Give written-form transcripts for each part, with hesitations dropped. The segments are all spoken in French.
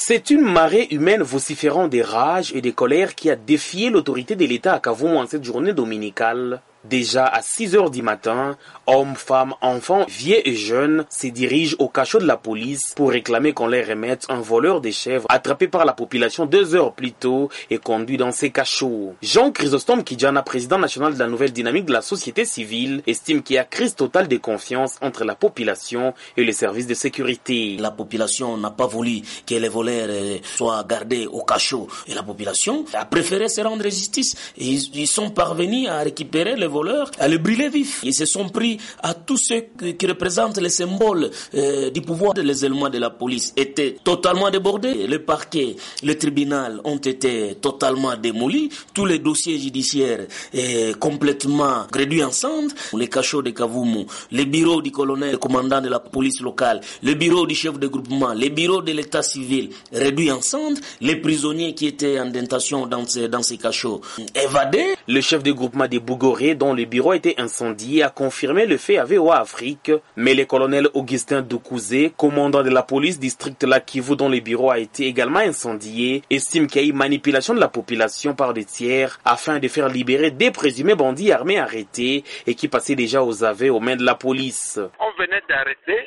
C'est une marée humaine vociférant des rages et des colères qui a défié l'autorité de l'État à Kavumu en cette journée dominicale. Déjà à 6 heures du matin, hommes, femmes, enfants, vieux et jeunes se dirigent au cachot de la police pour réclamer qu'on leur remette un voleur de chèvres attrapé par la population 2 heures plus tôt et conduit dans ces cachots. Jean Chrysostome Kidjana, président national de la nouvelle dynamique de la société civile, estime qu'il y a crise totale de confiance entre la population et les services de sécurité. La population n'a pas voulu que les voleurs soient gardés au cachot et la population a préféré se rendre justice. Et ils sont parvenus à récupérer les voleurs, à les brûler vifs. Ils se sont pris à tous ceux qui représentent les symboles du pouvoir. Les éléments de la police étaient totalement débordés. Le parquet, le tribunal ont été totalement démolis. Tous les dossiers judiciaires complètement réduits en cendres. Les cachots de Kavumu, les bureaux du colonel, le commandant de la police locale, le bureau du chef de groupement, les bureaux de l'état civil réduits en cendres. Les prisonniers qui étaient en détention dans ces cachots évadés. Le chef de groupement de Bougoré, dont le bureau a été incendié, a confirmé le fait à VOA Afrique, mais le colonel Augustin Doukouzé, commandant de la police district La Kivu dont le bureau a été également incendié, estime qu'il y a eu manipulation de la population par des tiers afin de faire libérer des présumés bandits armés arrêtés et qui passaient déjà aux aveux aux mains de la police. On venait d'arrêter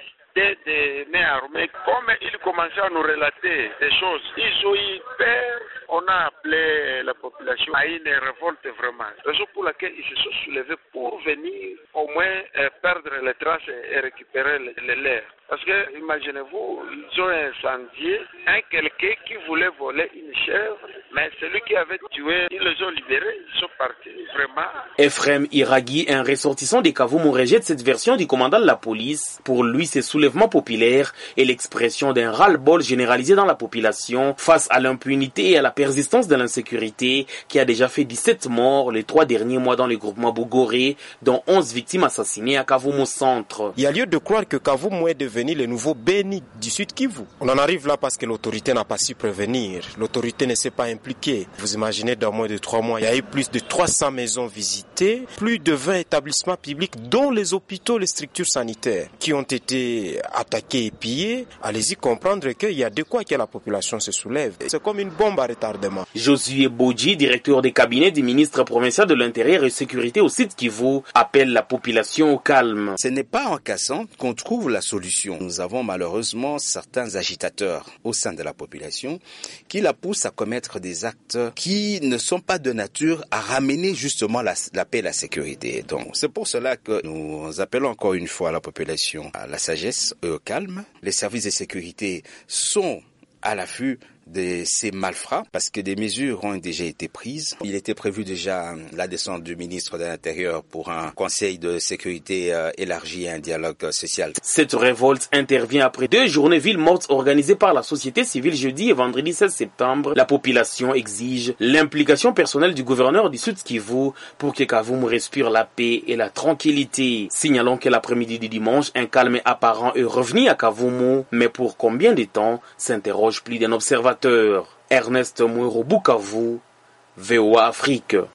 des mains armées, comme ils commençaient à nous relater des choses. Ils ont eu peur. On a appelé la population à une révolte vraiment. Raison pour laquelle ils se sont soulevés pour venir au moins perdre les traces et récupérer les leurs. Parce que, imaginez-vous, ils ont incendié quelqu'un qui voulait voler une chèvre, mais celui qui avait tué, ils les ont libérés, ils sont partis, vraiment. Ephrem Iragui, un ressortissant des Kavumu, rejette cette version du commandant de la police. Pour lui, ces soulèvements populaires est l'expression d'un ras-le-bol généralisé dans la population face à l'impunité et à la persistance de l'insécurité qui a déjà fait 17 morts les 3 derniers mois dans le groupement Bougoré, dont 11 victimes assassinées à Kavumu Centre. Il y a lieu de croire que Kavumu est devenu le nouveau Béni du Sud Kivu. On en arrive là parce que l'autorité n'a pas su prévenir. L'autorité ne s'est pas impliquée. Vous imaginez, dans moins de 3 mois, il y a eu plus de 300 maisons visitées, plus de 20 établissements publics, dont les hôpitaux, les structures sanitaires, qui ont été attaqués et pillés. Allez-y comprendre qu'il y a de quoi que la population se soulève. C'est comme une bombe à retardement. Josué Bodji, directeur des cabinets du ministre provincial de l'Intérieur et Sécurité au Sud Kivu, appelle la population au calme. Ce n'est pas en cassant qu'on trouve la solution. Nous avons malheureusement certains agitateurs au sein de la population qui la poussent à commettre des actes qui ne sont pas de nature à ramener justement la paix et la sécurité. Donc, c'est pour cela que nous appelons encore une fois la population à la sagesse et au calme. Les services de sécurité sont à l'affût de ces malfrats parce que des mesures ont déjà été prises. Il était prévu déjà la descente du ministre de l'Intérieur pour un conseil de sécurité élargi et un dialogue social. Cette révolte intervient après 2 journées villes mortes organisées par la société civile jeudi et vendredi 16 septembre. La population exige l'implication personnelle du gouverneur du Sud Kivu pour que Kavumu respire la paix et la tranquillité. Signalons que l'après-midi du dimanche, un calme apparent est revenu à Kavumu, mais pour combien de temps s'interroge plus d'un observateur. Ernest Mouiro, Bukavu, VOA Afrique.